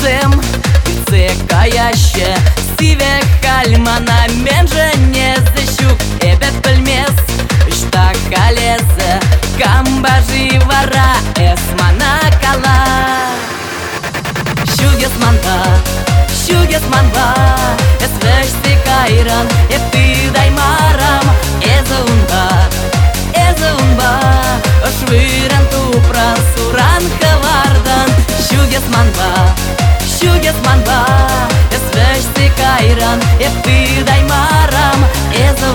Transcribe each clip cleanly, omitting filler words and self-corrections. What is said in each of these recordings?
Шугарсем цекаяще Сиве кальмана менже не защук Эбет пельмес Шта халезе Камбажи вара Эсмана кала Шугес манба Эсвешти кайран Эпты даймарам Эза унба Ошвыран тупран Суран хавардан Шугес манба Эсвешти кайран Эпты даймарам Эза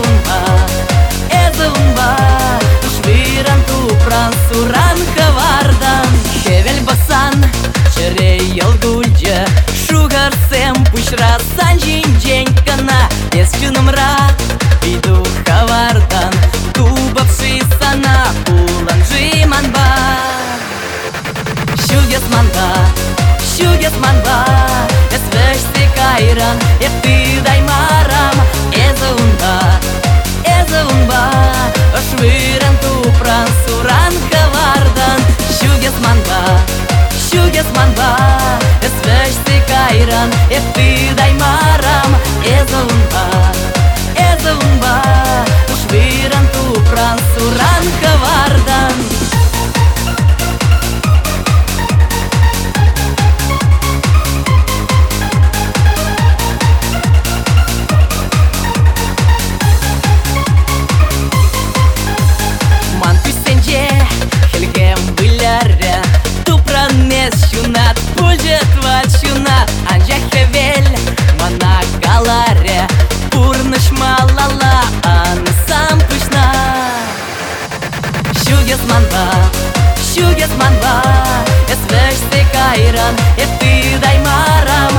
унба Ошвыран тупран Суран хавардан Хевель басан Черей елгульджа Шугарсем пушра санжин день кана Эсчунумра Иду хавардан Тубавши сана Уланжи манба Шугес манба Эсвешти кайран Эпты даймарам Эза унба Ошвыран тупран Суран хавардан Шугес манба Эсвешти кайран Эпты даймарам Эза унба Ошвыран тупран Суран хавардан Шунат пульжет вачуна Анжа хевель мана галаре Пурныш малала аны сам пышна Шугес манба Эсвешти кайран Эпты даймарам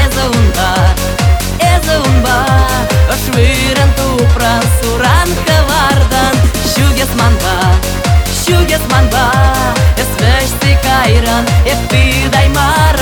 Эза унба Ошвыран тупран Суран хавардан Шугес манба Эсвешти кайран Эпты даймарам